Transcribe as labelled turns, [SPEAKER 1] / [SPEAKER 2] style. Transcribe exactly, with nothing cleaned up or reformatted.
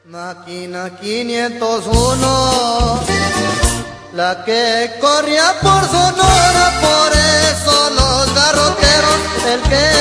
[SPEAKER 1] Máquina quinientos uno, la que corría por Sonora, por eso los garroteros, el que